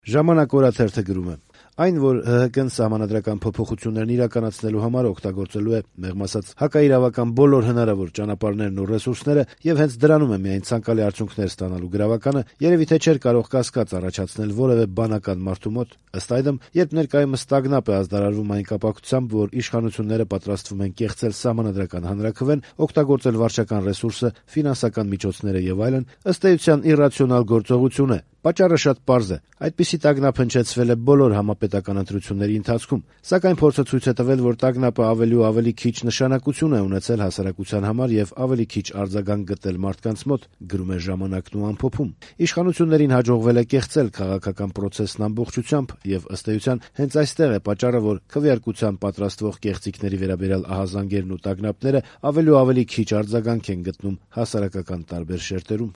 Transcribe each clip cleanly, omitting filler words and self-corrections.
Ժամանակ օրաթերթը գրում է. Այն, որ ՀՀԿ-ն սահմանադրական փոփոխություններն իրականացնելու համար օգտագործելու է մեղմ ասած հակաիրավական բոլոր հնարավոր ճանապարհներն ու ռեսուրսները եւ հենց դրանում է միայն ցանկալի արդյունքներ ստանալու գրավականը, երևի թե չէր կարող կասկած առաջացնել որևէ բանական մարդու մոտ, ըստ այդմ, երբ ներկայումս տագնապ է ազդարարվում այն կապակցությամբ, որ իշխանությունները պատրաստվում են կեղծել սահմանադրական հանրաքվեն, օգտագործել վարչական ռեսուրսը, ֆինանսական միջոցները եւ այլն, ըստ էության իռացիոնալ գործողություն է։ Պատճառը շատ պարզ է. այդպիսի տագնապ հնչեցվել է բոլոր համապետական ընտրությունների ընթացքում, սակայն փորձը ցույց է տվել, որ տագնապը ավելի ու ավելի քիչ նշանակություն է ունեցել հասարակության համար եւ ավելի քիչ արձագանք գտել մարդկանց մոտ, գրում է «Ժամանակն» ու ամփոփում։ Իշխանություններին հաջողվել է կեղծել քաղաքական պրոցեսն ամբողջությամբ եւ ըստ էության հենց այստեղ է պատճառը, որ քվեարկության պատրաստվող կեղծիքների վերաբերյալ ահազանգերն ու տագնապները ավելի ու ավելի քիչ արձագանք են գտնում հասարակական տարբեր շերտերում։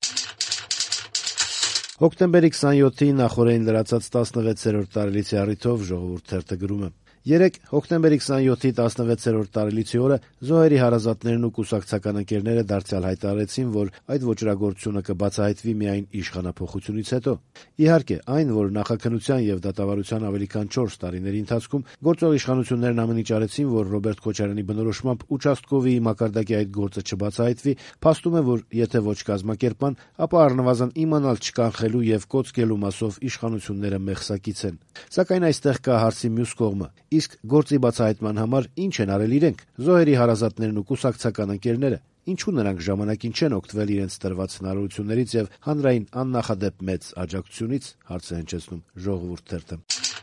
Հոկտեմբերի 27-ի նախօրեին լրացած 16-րդ տարելիցի առիթով «Ժողովուրդ» թերթը գրում է. Երեկ հոկտեմբերի 27-ի 16-րդ տարելիցի օրը Զոհերի հարազատներն ու կուսակցական ընկերները դարձյալ հայտարարեցին, որ այդ ոճրագործությունը կբացահայտվի միայն իշխանափոխությունից հետո։ Իհարկե, այն, որ նախաքննության եւ դատավարության ավելի քան 4 տարիների ընթացքում գործող իշխանություններն ամեն ինչ արեցին, որ Ռոբերտ Քոչարյանի բնորոշմամբ участковի մակարդակի այդ գործը չբացահայտվի, փաստում է, որ եթե ոչ կազմակերպման, ապա առնվազն իմանալ չկանխելու եւ կոծկելու մասով իշխանությունները մեղսակից են։ Սակայն այստեղ կա հարցի մյուս կողմը։ Իսկ գործի բացահայտման համար ինչ են արել իրենք, Զոհերի հարազատներն ու կուսակցական ընկերները։ Ինչու նրանք ժամանակին չեն օգտվել իրենց տրված հնարավորություններից եւ հանրային աննախադեպ մեծ աջակցությունից, հարց է հնչեցնում «Ժողովուրդ» թերթը։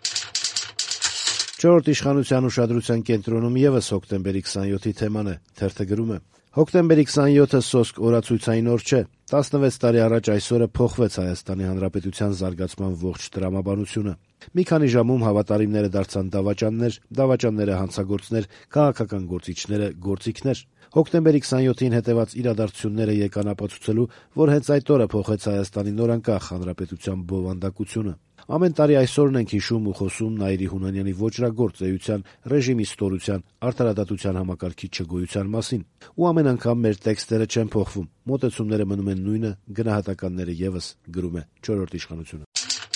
Չորրորդ իշխանության ուշադրության կենտրոնում եւս հոկտեմբերի 27-ի թեման է, թերթը գրում է. Հոկտեմբերի 27-ը սոսկ օրացույցային օր չէ։ 16 տարի առաջ այսօրը փոխվեց Հայաստանի Հանրապետության զարգացման ողջ տրամաբանությունը։ Մի քանի ժամում հավատարիմները դարձան դավաճաններ, դավաճանները հանցագործներ, քաղաքական գործիչները գործիքներ։ Հոկտեմբերի 27-ին հետևած իրադարձությունները եկան ապացուցելու, որ հենց այդ օրը փոխեց Հայաստանի նորանկախ հանրապետության բովանդակությունը։ Ամեն տարի այսօրն ենք հիշում ու խոսում Նայիրի Հունանյանի ոճրագործ էության, ռեժիմի ստորության, արդարադատության համակարգի չգոյության մասին։ Ու ամեն անգամ մեր տեքստերը չեն փոխվում, մոտեցումները մնում են նույնը, գնահատականները եւս, գրում է չորրորդ իշխանությունը։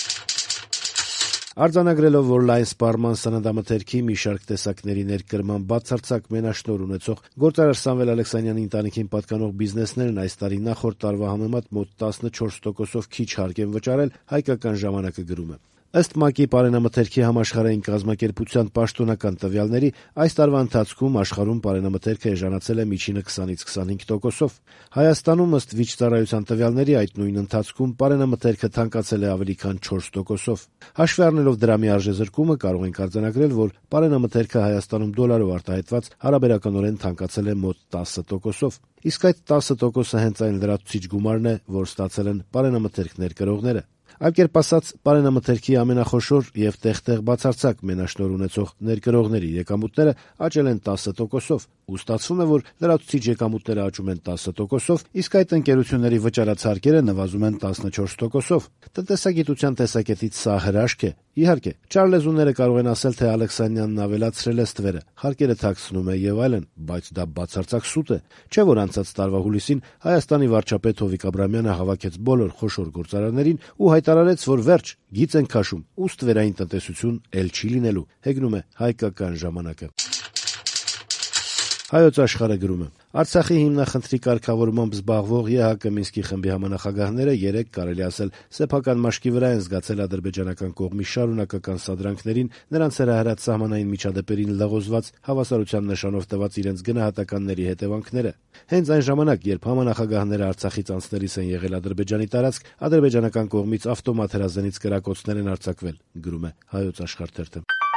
Արձանագրելով, որ լայն սպառման սննդամթերքի մի շարք տեսակների ներկրման բացարձակ մենաշնորհ ունեցող գործարար Սամվել Ալեքսանյանի ընտանիքին պատկանող բիզնեսներն այս տարի նախորդ տարվա համեմատ մոտ 14%-ով քիչ հարկ են վճարել, Հայկական ժամանակը գրում է. Ըստ ՄԱԿ-ի պարենամթերքի համաշխարհային կազմակերպության պաշտոնական տվյալների, այս տարվա ընթացքում աշխարհում պարենամթերքը էժանացել է միջինը 20-ից 25%-ով։ Հայաստանում ըստ Վիճծառայության տվյալների այդ նույն ընթացքում պարենամթերքը թանկացել է ավելի քան 4%-ով։ Հաշվի առնելով դրամի արժեզրկումը, կարող ենք արձանագրել, որ պարենամթերքը Հայաստանում դոլարով արտահայտված հարաբերականորեն թանկացել է մոտ 10%-ով։ Իսկ այդ 10%-ը հենց այն լրացուցիչ գումարն է, որ ստացել են պարենամթերքներ կրողները։ Այլ կերպ ասած, պարենամթերքի ամենախոշոր եւ տեղ-տեղ բացարձակ մենաշնորհ ունեցող ներկրողների եկամուտները աճել են 10%-ով, ու ստացվում է, որ լրացուցիչ եկամուտները աճում են 10%-ով, իսկ այդ ընկերությունների վճարած հարկերը նվազում են 14%-ով։ Տնտեսագիտության տեսակետից սա հրաշք է։ Իհարկե, չար լեզուները կարող են ասել, թե Ալեքսանյանն ավելացրել է ստվերը, հարկերը թաքցնում է եւ այլն, բայց դա բացարձակ սուտ է։ Չէ՞ որ անցած տարվա հուլիսին Հայաստանի վարչապետ Հովիկ Աբրահամյանը հավաքեց բոլոր խոշոր գործարարներին ու հայտարարեց, որ վերջ, գիծ են քաշում, ու ստվերային տնտեսություն էլ չի լինելու, հեգնում է Հայկական ժամանակը։ Հայոց աշխարհը գրում է. Արցախի հիմնախնդրի կարգավորմամբ զբաղվող ԵՀԿ Մինսկի խմբի համանախագահները երեկ, կարելի ասել, սեփական մաշկի վրա են զգացել ադրբեջանական կողմի շարունակական սադրանքներին, նրանց հրահրած սահմանային միջադեպերին լղոզված հավասարության նշանով տված իրենց գնահատականների հետևանքները։ Հենց այն ժամանակ, երբ համանախագահները Արցախից անցնելիս են եղել Ադրբեջանի տարածք, ադրբեջանական կողմից ավտոմատ հրազենից կրակոցներ են արձակվել, գրում է Հայոց աշխարհ թերթը։